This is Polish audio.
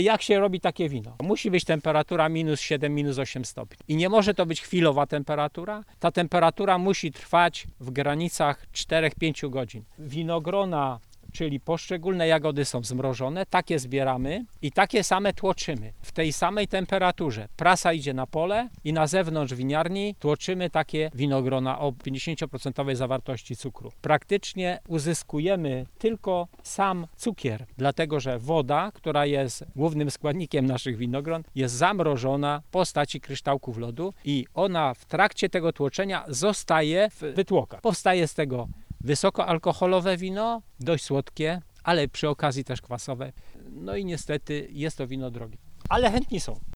Jak się robi takie wino? Musi być temperatura minus 7, minus 8 stopni. I nie może to być chwilowa temperatura. Ta temperatura musi trwać w granicach 4-5 godzin. Winogrona, czyli poszczególne jagody są zmrożone, takie zbieramy i takie same tłoczymy. W tej samej temperaturze prasa idzie na pole i na zewnątrz winiarni tłoczymy takie winogrona o 50% zawartości cukru. Praktycznie uzyskujemy tylko sam cukier, dlatego że woda, która jest głównym składnikiem naszych winogron, jest zamrożona w postaci kryształków lodu i ona w trakcie tego tłoczenia zostaje w wytłokach. Powstaje z tego wysokoalkoholowe wino, dość słodkie, ale przy okazji też kwasowe. No i niestety jest to wino drogie. Ale chętni są.